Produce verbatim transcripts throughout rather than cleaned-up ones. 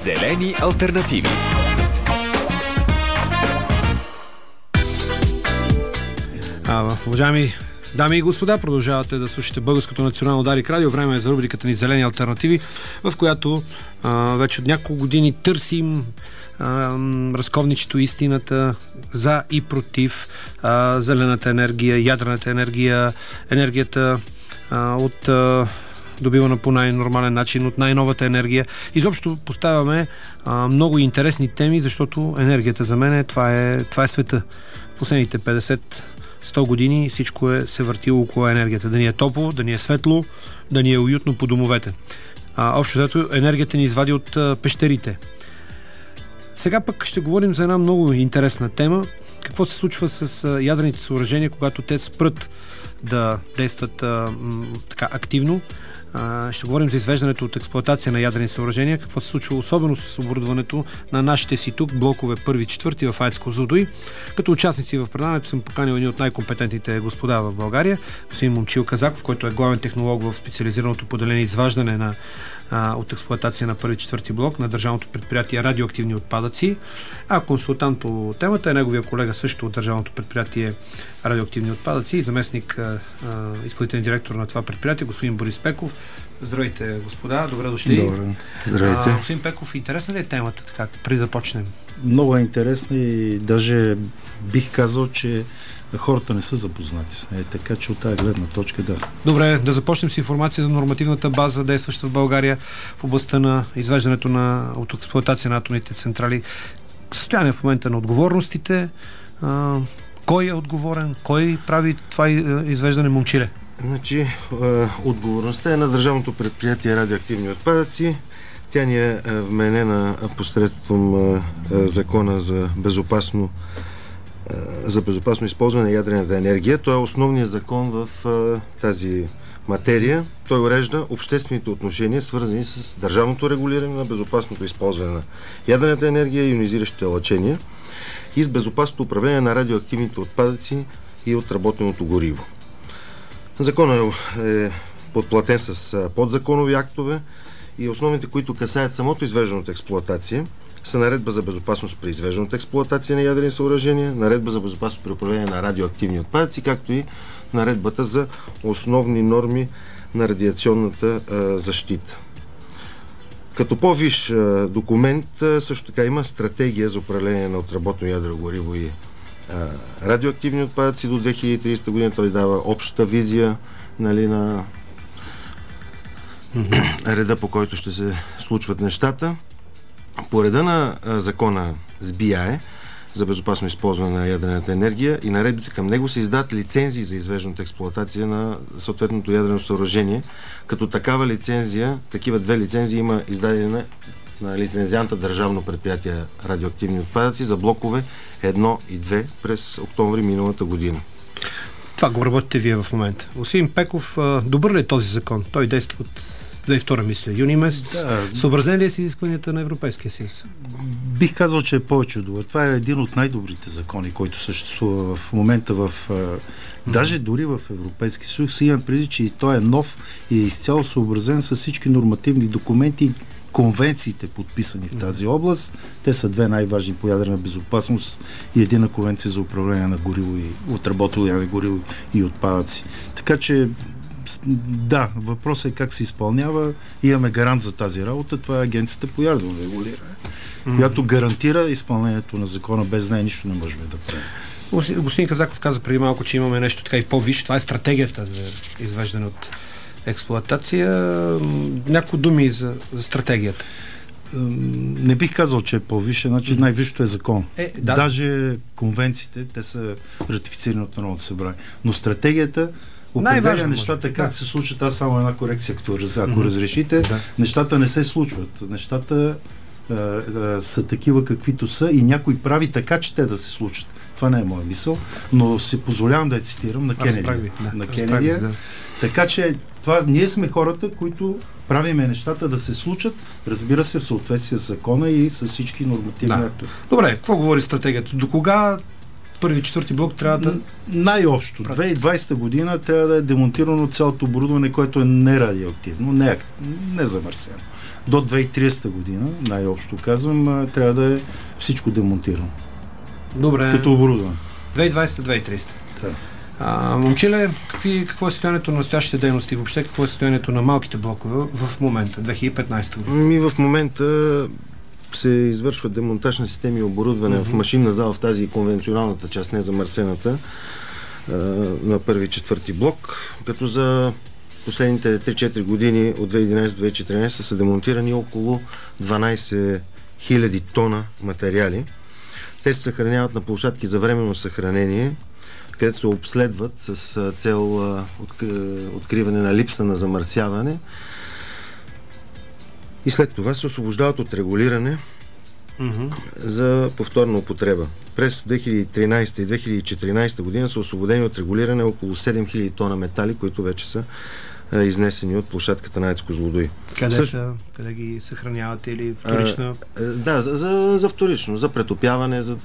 Зелени алтернативи. А, уважаеми дами и господа, продължавате да слушате Българското национално Дарик радио. Време е за рубриката ни Зелени алтернативи, в която а, вече от няколко години търсим а, разковничето истината за и против а, зелената енергия, ядрената енергия, енергията а, от а, добивана по най-нормален начин, от най-новата енергия. Изобщо поставяме а, много интересни теми, защото енергията за мен е, това е, това е света. Последните петдесет сто години всичко е се въртило около енергията. Да ни е топло, да ни е светло, да ни е уютно по домовете. А, общо зато енергията ни извади от а, пещерите. Сега пък ще говорим за една много интересна тема. Какво се случва с а, ядрените съоръжения, когато те спрат да действат а, м, така активно. А, ще говорим за извеждането от експлоатация на ядрени съоръжения, какво се случва особено с оборудването на нашите си тук блокове първи и четвърти в АЕЦ Козлодуй. Като участници в предаването съм поканил един от най-компетентните господа в България, господин Момчил Казаков, който е главен технолог в специализираното поделение изваждане на а, от експлоатация на първи и четвърти блок на държавното предприятие радиоактивни отпадъци, а консултант по темата е неговия колега също от държавното предприятие радиоактивни отпадъци и заместник а, а, изпълнителен директор на това предприятие, господин Борис Пеков. Здравейте, господа, добре дошли. Добре, здравейте. А, господин Пеков, интересна ли е темата, така, преди да почнем? Много е интересна и даже бих казал, че хората не са запознати с нея, така че от тази гледна точка да. Добре, да започнем с информация за нормативната база, действаща в България в областта на извеждането на, от експлоатация на атомните централи. Състояние в момента на отговорностите, а, кой е отговорен, кой прави това извеждане, Момчиле? Значи, е, отговорността е на държавното предприятие радиоактивни отпадъци. Тя ни е вменена посредством е, закона за безопасно е, за безопасно използване на ядрената енергия. Той е основният закон в е, тази материя. Той урежда обществените отношения, свързани с държавното регулиране на безопасното използване на ядрената енергия и ионизиращите лъчения и с безопасното управление на радиоактивните отпадъци и отработеното гориво. Законът е подплатен с подзаконови актове и основните, които касаят самото извеждане от експлоатация, са наредба за безопасност при извеждане от експлоатация на ядрени съоръжения, наредба за безопасност при управление на радиоактивни отпадъци, както и наредбата за основни норми на радиационната а, защита. Като по-висш а, документ а, също така има стратегия за управление на отработено ядрено гориво и а, радиоактивни отпадъци до две хиляди и тридесета година. Той дава общата визия, нали, на mm-hmm. реда, по който ще се случват нещата. По реда на а, закона с Би Ай за безопасно използване на ядрената енергия и наредбите към него се издават лицензии за извежданата експлоатация на съответното ядрено съоръжение. Като такава лицензия, такива две лицензии има издадени на, на лицензианта държавно предприятие радиоактивни отпадъци за блокове едно и две през октомври миналата година. Това го работите вие в момента. Господин Пеков, добър ли е този закон? Той действа от две хиляди и втора, мисля, юни месец. Да. Съобразен ли е с изискванията на Европейския съюз? Бих казал, че е повече от добър. Това е един от най-добрите закони, който съществува в момента в... Mm-hmm. Даже дори в Европейския съюз. Имам преди, че той е нов и е изцяло съобразен с всички нормативни документи, конвенциите, подписани в тази област. Те са две най-важни по ядрена безопасност и едина конвенция за управление на гориво и отработено ядрено гориво и отпадъци. Така че да, въпросът е как се изпълнява. Имаме гарант за тази работа. Това е Агенцията по ядрено регулиране, mm-hmm. която гарантира изпълнението на закона. Без нея нищо не можем да правим. Господин Казаков каза преди малко, че имаме нещо така и по-висше. Това е стратегията за извеждане от експлоатация. Няколко думи за, за стратегията. Не бих казал, че е по-висше. Значи най-висшето е закон. Е, да. Даже конвенциите, те са ратифицирани от Народното събрание. Но стратегията определя нещата как да. се случат. Аз само една корекция, ако, ако mm-hmm. разрешите. Да. Нещата не се случват. Нещата а, а, са такива каквито са и някой прави така, че те да се случат. Това не е моя мисъл, но си позволявам да я цитирам на Кенеди. Да. На Кенеди. Да. Така че това, ние сме хората, които правиме нещата да се случат, разбира се, в съответствие с закона и с всички нормативни да. актове. Добре, какво говори стратегията? До кога първи и четвърти блок трябва да... Най-общо. две хиляди и двадесета година трябва да е демонтирано цялото оборудване, което е нерадиоактивно, не, не замърсено. До две хиляди и тридесета година, най-общо казвам, трябва да е всичко демонтирано. Добре. Като оборудване. две хиляди и двадесета - две хиляди и тридесета. Да. А, момчиле, какви, какво е състоянието на настоящите дейности? Въобще какво е състоянието на малките блокове в момента, две хиляди и петнадесета година? Ми в момента се извършва демонтаж на системи и оборудване mm-hmm. в машинна зала в тази конвенционалната част, не замърсената, на първи и четвърти блок, като за последните три-четири години от две хиляди и единадесета - две хиляди и четиринадесета са демонтирани около дванадесет хиляди тона материали. Те се съхраняват на площадки за временно съхранение, където се обследват с цел откриване на липса на замърсяване и след това се освобождават от регулиране mm-hmm. за повторна употреба. През две хиляди и тринадесета и две хиляди и четиринадесета година са освободени от регулиране около седем хиляди тона метали, които вече са а, изнесени от площадката на АЕЦ Козлодуй. Къде Съ... са? Къде ги съхранявате или вторична? А, да, за, за, за вторично, за претопяване, за...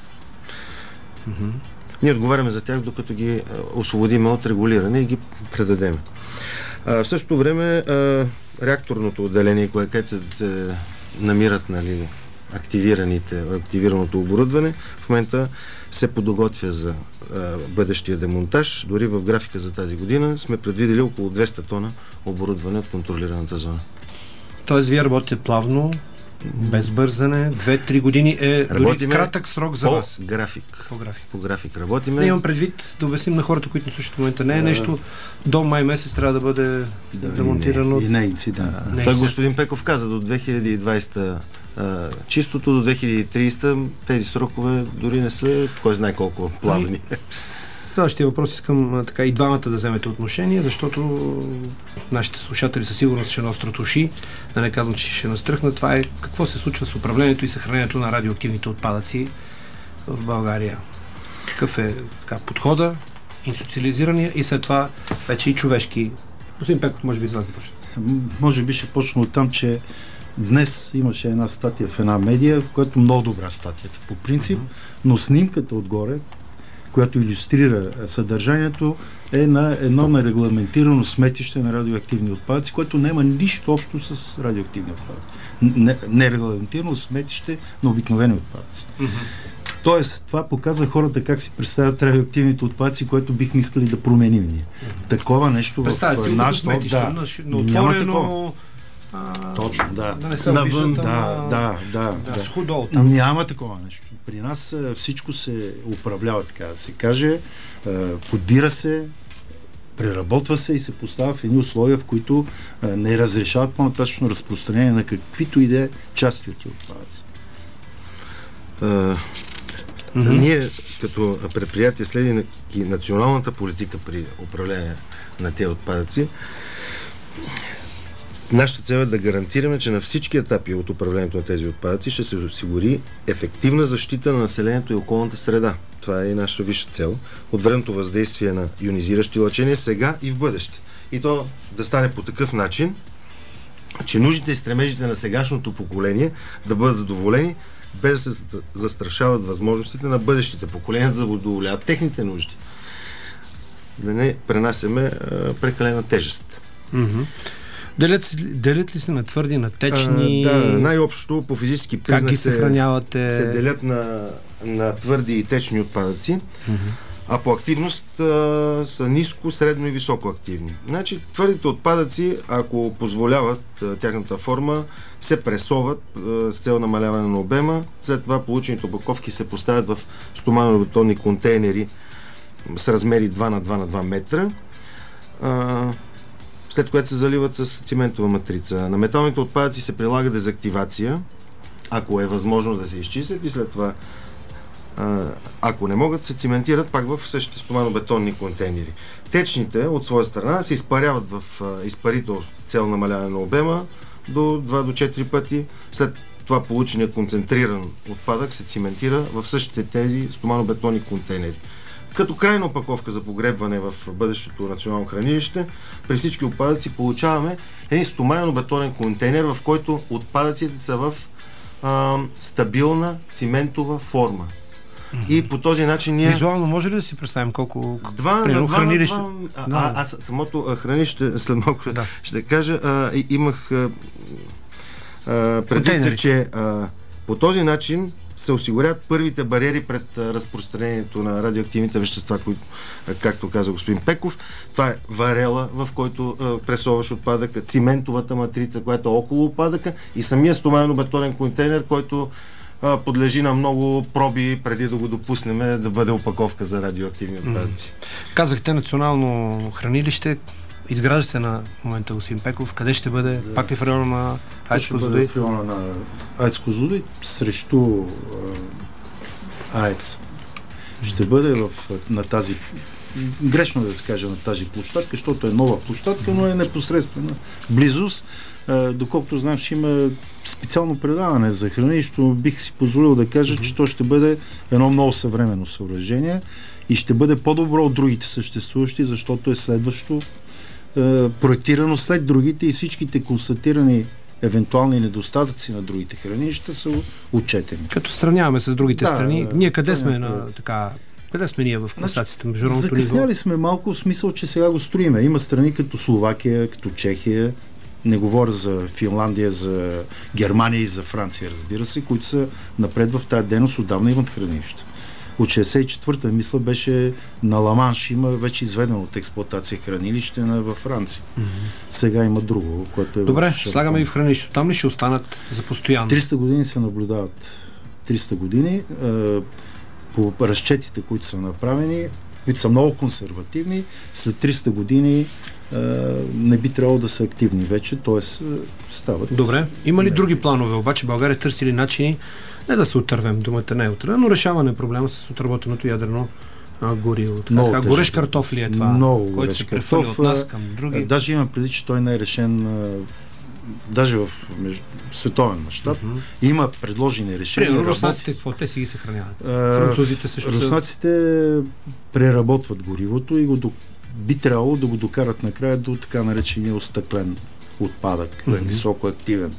Mm-hmm. Ние отговаряме за тях, докато ги а, освободиме от регулиране и ги предадем. А, в същото време а, реакторното отделение, което се, се намират, нали, активираните, активираното оборудване, в момента се подготвя за а, бъдещия демонтаж. Дори в графика за тази година сме предвидели около двеста тона оборудване от контролираната зона. Тоест вие работите плавно, без бързане, две-три години е дори кратък срок за по вас. График. По график. По график работиме. Не имам предвид, да обясним на хората, които не слушат в момента. Не е нещо, до май месец трябва да бъде да, демонтирано. И не е инцидент. Той господин Пеков каза до две хиляди и двадесета а, чистото, до две хиляди и тридесета тези срокове дори не са кой знае колко плавни. Следващия въпрос искам така и двамата да вземете отношение, защото нашите слушатели със сигурност ще настрат уши, да не казвам, че ще настръхнат. Това е какво се случва с управлението и съхранението на радиоактивните отпадъци в България. Какъв е така, подхода, институциализирания и след това вече и човешки. Господин Пеков, може би с вас започне. Може би ще почна от там, че днес имаше една статия в една медия, в която много добра статията по принцип, mm-hmm. но снимката отгоре, която илюстрира съдържанието, е на едно нерегламентирано сметище на радиоактивни отпадъци, което няма нищо общо с радиоактивни отпадъци. Нерегламентирано сметище на обикновени отпадъци. Mm-hmm. Тоест, това показва хората как си представят радиоактивните отпадъци, което бихме искали да променим ние. Mm-hmm. Такова нещо в нашото... Да, няма такова. А, Точно, да. Да не се Навън, обиждат, да, ама... да, да, да, да. Сходол, там. Няма такова нещо. При нас всичко се управлява, така да се каже, подбира се, преработва се и се поставя в едни условия, в които не разрешават по-нататъчно разпространение на каквито и да е части от тези отпадъци. Uh, mm-hmm. Ние като предприятие, следи националната политика при управление на тези отпадъци, нашата цел е да гарантираме, че на всички етапи от управлението на тези отпадъци ще се осигури ефективна защита на населението и околната среда. Това е и нашата висша цел. От вредното въздействие на йонизиращи лъчения сега и в бъдеще. И то да стане по такъв начин, че нуждите и стремежите на сегашното поколение да бъдат задоволени, без да се застрашават възможностите на бъдещите поколения да задоволяват техните нужди. Да не пренасяме а, прекалена тежест. Mm-hmm. Делят, делят ли се на твърди, на течни? А, да, най-общо по физически признак как ги съхранявате? Се, се делят на, на твърди и течни отпадъци, mm-hmm. а по активност а, са ниско, средно и високо активни. Значи твърдите отпадъци, ако позволяват а, тяхната форма, се пресоват а, с цел намаляване на обема, след това получените опаковки се поставят в стоманобетонни контейнери с размери два на два на два метра, а, след което се заливат с циментова матрица. На металните отпадъци се прилага дезактивация, ако е възможно да се изчистят, и след това, а, ако не могат, се циментират пак в същите стоманобетонни контейнери. Течните от своя страна се изпаряват в а, изпарител с цел намаляване на обема до два до четири пъти. След това получения концентриран отпадък се циментира в същите тези стоманобетонни контейнери. Като крайна опаковка за погребване в бъдещото национално хранилище, при всички отпадъци получаваме един стоманено-бетонен контейнер, в който отпадъците са в а, стабилна циментова форма. Mm-hmm. И по този начин ние... Визуално може ли да си представим колко... Два, примерно, два, хранилище... два, а, да. а, аз самото хранилище, след малко да. ще кажа, а, имах а, а, предвид, че а, по този начин се осигурят първите бариери пред а, разпространението на радиоактивните вещества, които, а, както каза господин Пеков. Това е варела, в който а, пресоваш отпадъка, циментовата матрица, която е около отпадъка, и самия стоманено-бетонен контейнер, който а, подлежи на много проби преди да го допуснем да бъде опаковка за радиоактивни отпадъци. Mm-hmm. Казахте национално хранилище. Изгражда се на момента, господин Пеков. Къде ще бъде? Да. Пак ли в района на АЕЦ Козлодуй? В района на АЕЦ Козлодуй срещу а, АЕЦ. Ще бъде в, на тази, грешно да се каже, на тази площадка, защото е нова площадка, но е непосредствена близост. А, доколкото знам, ще има специално предаване за хранилището, бих си позволил да кажа, mm-hmm. че то ще бъде едно много съвременно съоръжение и ще бъде по-добро от другите съществуващи, защото е следващо проектирано след другите и всичките констатирани евентуални недостатъци на другите хранилища са отчетени. Като сравняваме с другите да, страни, да, ние къде да, сме да, на така... Къде сме ние в класацията международното ниво? Закъсняли сме малко в смисъл, че сега го строиме. Има страни като Словакия, като Чехия, не говоря за Финландия, за Германия и за Франция, разбира се, които са напред в тази дейност, отдавна имат хранилища. От шейсет и четвърта мисля беше на Ла-Манш, има вече изведено от експлоатация хранилище на, във Франция. Mm-hmm. Сега има друго, което е... Добре, слагаме и в хранилището. Там ли ще останат за постоянно? триста години се наблюдават. триста години е, по разчетите, които са направени, които са много консервативни, след триста години е, не би трябвало да са активни вече, т.е. стават... Добре. Има ли не, други планове? Обаче България търси ли начини не да се отървем, думата не е отървем, но решаване на проблема с отработеното ядрено а, гориво. Така, горещ картоф ли е това, много който се прехвърли от нас към други? Даже имам преди, че той не е решен а, даже в между, световен мащаб. Uh-huh. Има предложени решения. Примерно руснаците, какво? Те си ги съхраняват. Французите също са... Руснаците преработват горивото и го до... би трябвало да го докарат накрая до така наречения остъклен отпадък, uh-huh. високо активен.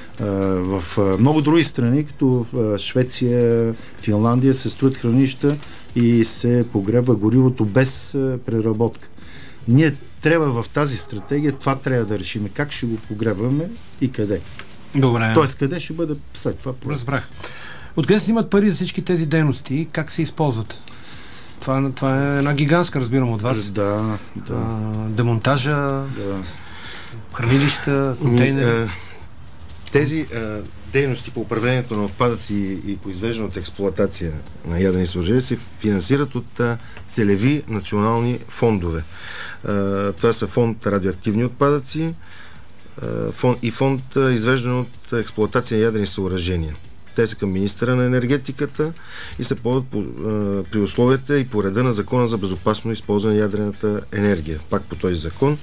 В много други страни, като в Швеция, Финландия, се строят хранилища и се погреба горивото без преработка. Ние трябва в тази стратегия, това трябва да решим. Как ще го погребаме и къде. Добре. Тоест, къде ще бъде след това? Разбрах. Откъде се имат пари за всички тези дейности? Как се използват? Това, това е една гигантска, разбирам от вас. Да, да. А, демонтажа, да. хранилища, контейнери. Тези а, дейности по управлението на отпадъци и, и по извежданата експлоатация на ядрени съоръжения се финансират от а, целеви национални фондове. А, това са фонд радиоактивни отпадъци а, фонд, и фонд а, извеждане от експлоатация на ядрени съоръжения. Те са към министъра на енергетиката и се ползват по, а, при условията и по реда на Закона за безопасно използване на ядрената енергия. Пак по този закон.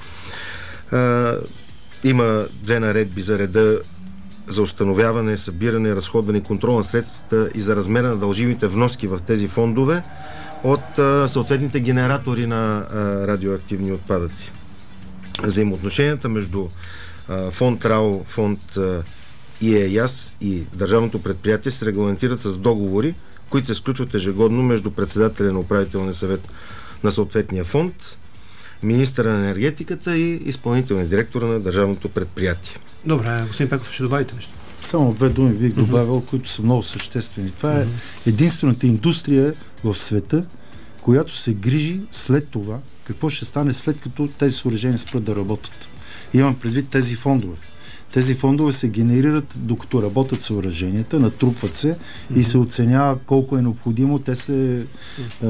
А, има две наредби за реда за установяване, събиране, разходване и контрол на средствата и за размера на дължимите вноски в тези фондове от а, съответните генератори на а, радиоактивни отпадъци. Взаимоотношенията между а, фонд РАО, фонд а, и е ЯС и държавното предприятие се регламентират с договори, които се сключват ежегодно между председателя на управителния съвет на съответния фонд, министъра на енергетиката и изпълнителния директор на държавното предприятие. Добре, господин Пеков, ще добавите нещо? Само две думи бих добавил, uh-huh. които са много съществени. Това uh-huh. е единствената индустрия в света, която се грижи след това, какво ще стане след като тези съоръжения спрат да работят. Имам предвид тези фондове. Тези фондове се генерират докато работят съоръженията, натрупват се mm-hmm. и се оценява колко е необходимо. Те се е,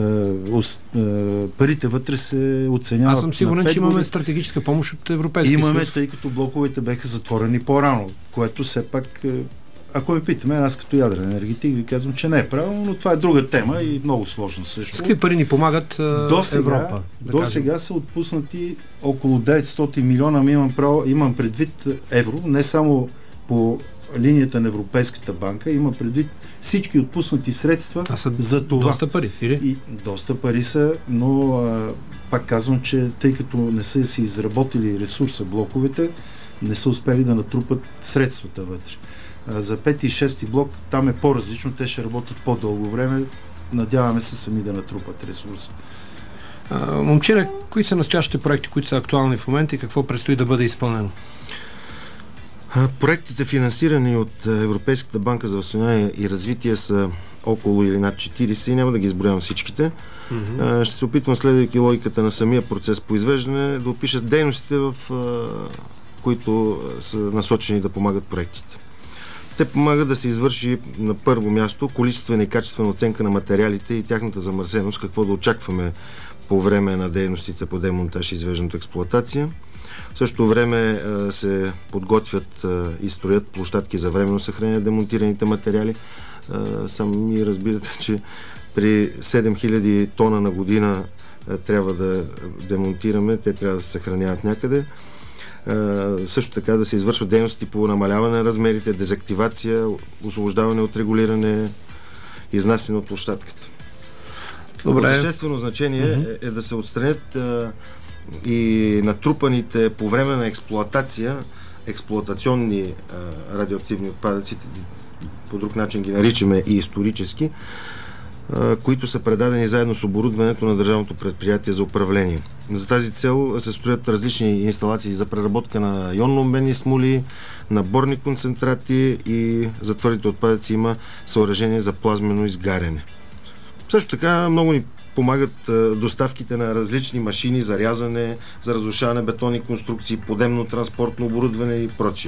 е, парите вътре се оценяват. Аз съм сигурен, че имаме стратегическа помощ от Европейския съюз. Имаме, тъй като блоковете бяха затворени по-рано, което все пак, ако ме питаме, аз като ядрен енергетик ви казвам, че не е правилно, но това е друга тема и много сложна също. С какви пари ни помагат до сега, Европа? Да до сега са отпуснати около деветстотин милиона, имам, право, имам предвид евро, не само по линията на Европейската банка, има предвид всички отпуснати средства за това. Доста пари, или? И доста пари са, но а, пак казвам, че тъй като не са си изработили ресурса блоковете, не са успели да натрупат средствата вътре. А, за пети и шести блок там е по-различно, те ще работят по-дълго време, надяваме се сами да натрупат ресурси. Момчина, кои са настоящите проекти, които са актуални в момента и какво предстои да бъде изпълнено? Проектите, финансирани от Европейската банка за възстановяване и развитие, са около или над четирийсет и няма да ги изброявам всичките. Mm-hmm. Ще се опитвам, следвайки логиката на самия процес по извеждане, да опиша дейностите, в които са насочени да помагат проектите. Те помагат да се извърши на първо място количествена и качествена оценка на материалите и тяхната замърсеност, какво да очакваме по време на дейностите по демонтаж и извеждането експлоатация. В същото време а, се подготвят а, и строят площадки за временно съхранение на демонтираните материали. А, сами разбирате, че при седем хиляди тона на година а, трябва да демонтираме, те трябва да се съхраняват някъде. Uh, също така да се извършват дейности по намаляване на размерите, дезактивация, освобождаване от регулиране, изнасяне от площадката. Добре. Съществено значение mm-hmm. е, е да се отстранят uh, и натрупаните по време на експлоатация експлоатационни uh, радиоактивни отпадъци, по друг начин ги наричаме и исторически, uh, които са предадени заедно с оборудването на Държавното предприятие за управление. За тази цел се строят различни инсталации за преработка на йонно-обменни смоли, на борни концентрати и за твърдите отпадъци има съоръжение за плазмено изгаряне. Също така много ни помагат доставките на различни машини за рязане, за разрушаване бетонни конструкции, подемно транспортно оборудване и прочие.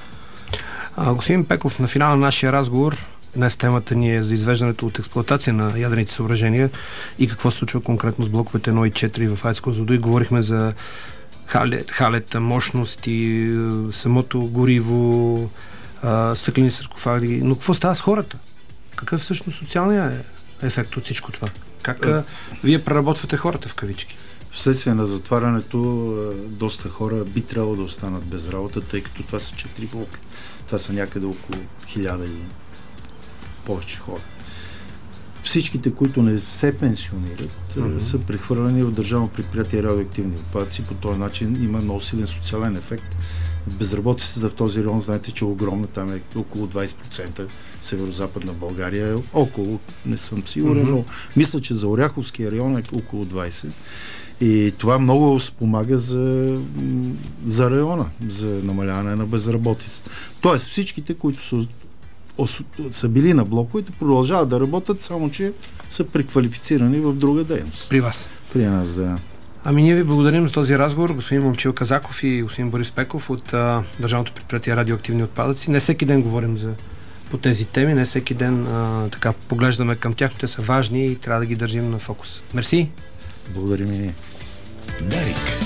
А, господин Пеков, на финала на нашия разговор днес темата ни е за извеждането от експлоатация на ядрените съоръжения и какво се случва конкретно с блоковете едно и четири в АЕЦ Козлодуй. Говорихме за халет, халета, мощности, самото гориво, а, стъклени саркофаги. Но какво става с хората? Какъв е всъщност социалният ефект от всичко това? Как а, вие преработвате хората в кавички? Вследствие на затварянето доста хора би трябвало да останат без работа, тъй като това са четири блока. Това са някъде около хиляда и повече хора. Всичките, които не се пенсионират, mm-hmm. са прехвърлени в Държавно предприятие радиоактивни отпадъци. По този начин има много силен социален ефект. Безработицата в този район, знаете, че е огромна. Там е около двайсет процента, северо-западна България е около, не съм сигурен, mm-hmm. но мисля, че за Оряховския район е около двайсет. И това много спомага за, за района, за намаляване на безработицата. Тоест всичките, които са са били на блоковете, продължават да работят, само че са преквалифицирани в друга дейност. При вас? При нас, да. Ами ние ви благодарим за този разговор, господин Момчил Казаков и господин Борис Пеков от а, Държавното предприятие радиоактивни отпадъци. Не всеки ден говорим за, по тези теми, не всеки ден а, така поглеждаме към тях, те са важни и трябва да ги държим на фокус. Мерси! Благодарим и ние. Дарик.